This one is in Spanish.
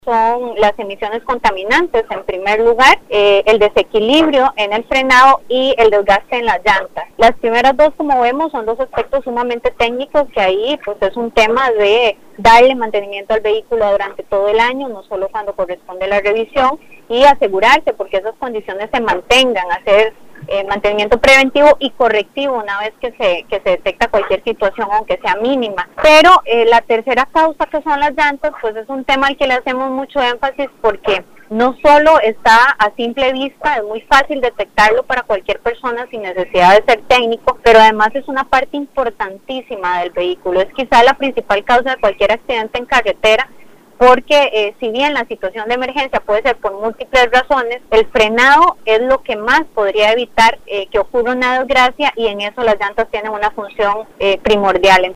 son las emisiones contaminantes en primer lugar, el desequilibrio en el frenado y el desgaste en las llantas. Las primeras dos, como vemos, son dos aspectos sumamente técnicos que ahí pues es un tema de darle mantenimiento al vehículo durante todo el año, no solo cuando corresponde la revisión, y asegurarse porque esas condiciones se mantengan, hacer mantenimiento preventivo y correctivo una vez que se detecta cualquier situación, aunque sea mínima. Pero la tercera causa, que son las llantas, pues es un tema al que le hacemos mucho énfasis porque no solo está a simple vista, es muy fácil detectarlo para cualquier persona sin necesidad de ser técnico, pero además es una parte importantísima del vehículo. Es quizá la principal causa de cualquier accidente en carretera, porque si bien la situación de emergencia puede ser por múltiples razones, el frenado es lo que más podría evitar que ocurra una desgracia, y en eso las llantas tienen una función primordial.